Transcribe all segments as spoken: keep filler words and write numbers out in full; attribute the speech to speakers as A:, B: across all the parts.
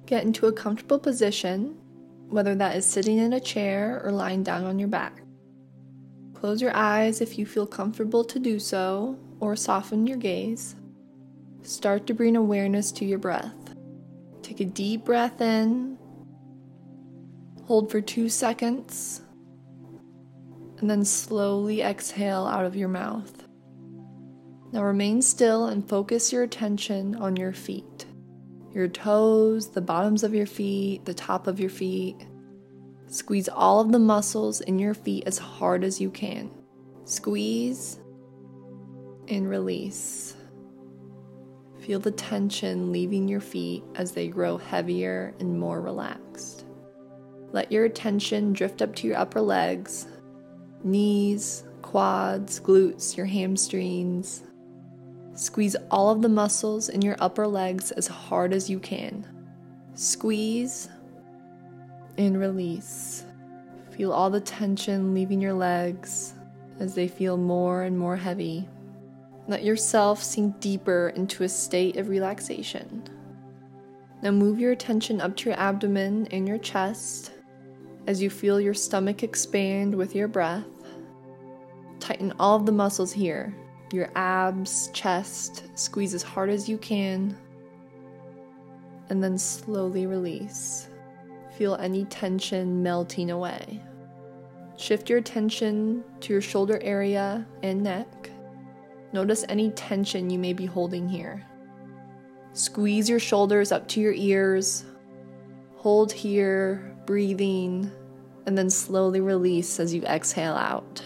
A: Get into a comfortable position, whether that is sitting in a chair or lying down on your back. Close your eyes if you feel comfortable to do so, or soften your gaze. Start to bring awareness to your breath. Take a deep breath in, hold for two seconds, and then slowly exhale out of your mouth. Now remain still and focus your attention on your feet. Your toes, the bottoms of your feet, the top of your feet. Squeeze all of the muscles in your feet as hard as you can. Squeeze and release. Feel the tension leaving your feet as they grow heavier and more relaxed. Let your attention drift up to your upper legs, knees, quads, glutes, your hamstrings. Squeeze all of the muscles in your upper legs as hard as you can. Squeeze and release. Feel all the tension leaving your legs as they feel more and more heavy. Let yourself sink deeper into a state of relaxation. Now move your attention up to your abdomen and your chest as you feel your stomach expand with your breath. Tighten all of the muscles here. Your abs, chest, squeeze as hard as you can, and then slowly release. Feel any tension melting away. Shift your attention to your shoulder area and neck. Notice any tension you may be holding here. Squeeze your shoulders up to your ears. Hold here, breathing, and then slowly release as you exhale out.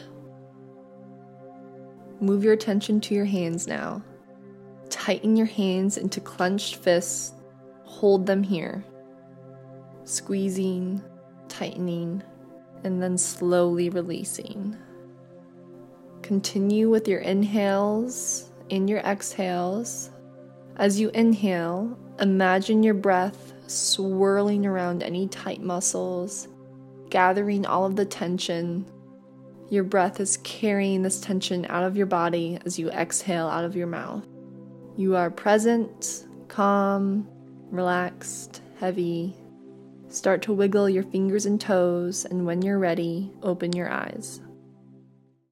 A: Move your attention to your hands now. Tighten your hands into clenched fists. Hold them here. Squeezing, tightening, and then slowly releasing. Continue with your inhales and your exhales. As you inhale, imagine your breath swirling around any tight muscles, gathering all of the tension. Your breath is carrying this tension out of your body as you exhale out of your mouth. You are present, calm, relaxed, heavy. Start to wiggle your fingers and toes, and when you're ready, open your eyes.